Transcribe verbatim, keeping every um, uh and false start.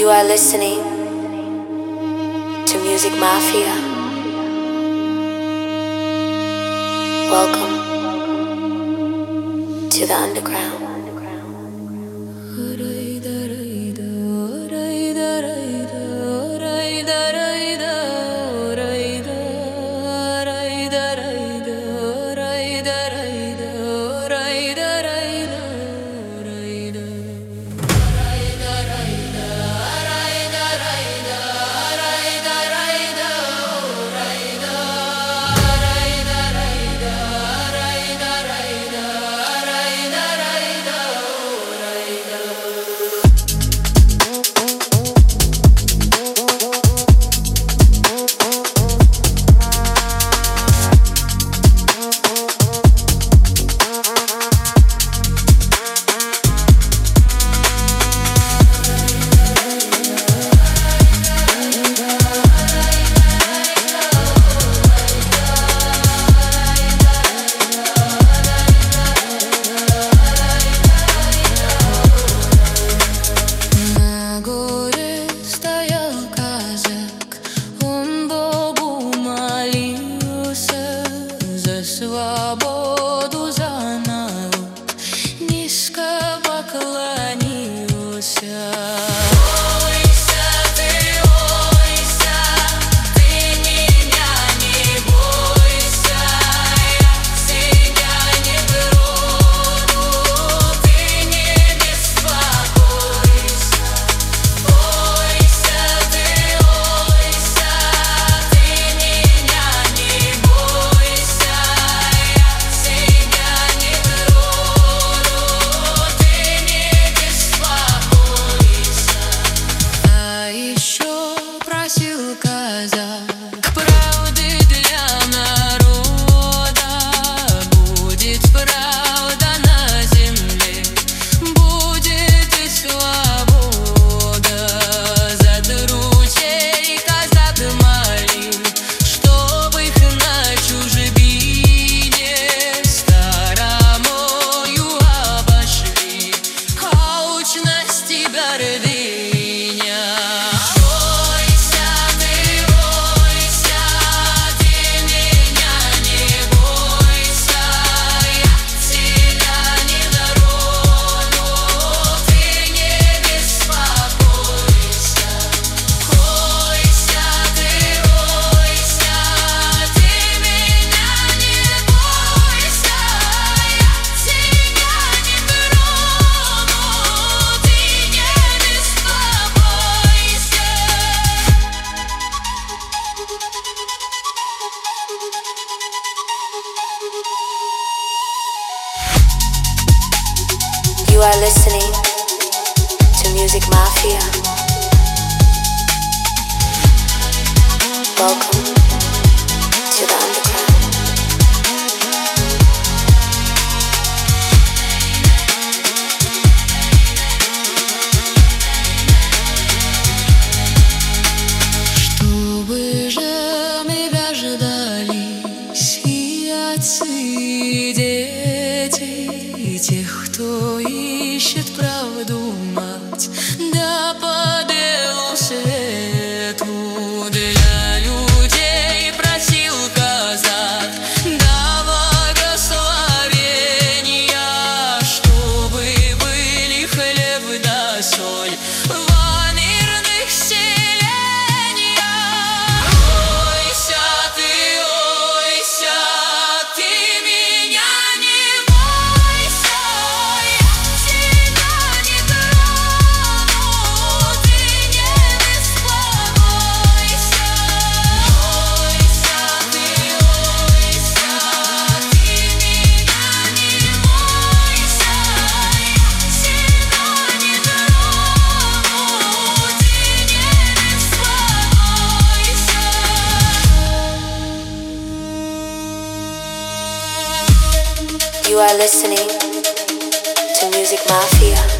You are listening to Music Mafia. Welcome to the underground. Свободу за народ низко поклонился. Ойся ты, ойся, ты меня не бойся, я тебя не трону, ты не беспокойся. Ойся ты, ойся, ты меня не бойся, You are listening to Music Mafia. Welcome to the underground. Чтобы же мы дождались и отцы, и дети, и тех, кто ищет правду мать, да по белу свету для людей просил казак, да благословения, чтобы были хлеб да соль во мирных селениях. Ойся ты, ойся, ты меня не бойся, я тебя не трону, ты не беспокойся. Ойся ты, ойся, ты меня не бойся, я тебя не трону, ты не беспокойся. You are listening to Music Mafia.